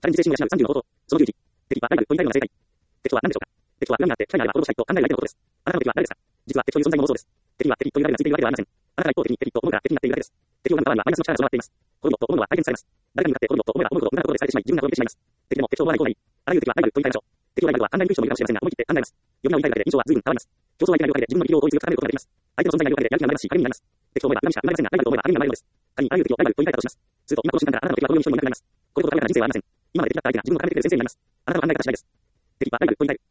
チャレンジ精神を養う30の方法。その11。敵は誰がと言いたいのが正解。敵とは何でしょうか。敵とは裏にあって、支配が滅ぼしたいと考える相手のことです。あなたの敵は誰ですか。実は敵という存在の妄想です。敵は敵という誰がついているわけではありません。あなたが一方的に敵と思うから敵になっているだけです。敵を生む側にはマイナスの力が備わっています。滅ぶと思うのは相手にされます。誰かに向かって滅ぶと思えば思うほど無駄なことでされてしまい、自分が滅びてしまいます。敵でも敵と思わないこうなり、あらゆる敵はライバルと言いたいでしょう。敵をライバルは案外に不意のもいるかもしれませんが、思い切って考えます。呼び名を言いたいだけで印象は随分変わります。競争相手がいるおかげで自分の力量を同一に高めることができます。相手の存在がいるおかげでやる気が生まれますし、励みになります。敵と思えば恨みしか生まれませんが、ライバルと思えば励みが生まれるのです。仮にあらゆる敵をライバルと言いたいだとします。すると今この瞬間からあなたの敵はこのように一人もいなくなります。これほど軽やかな人生はありません。今まで敵だった相手が自分の考えてくれる先生になります。あなたの考え方次第です。敵はライバルと言いたい。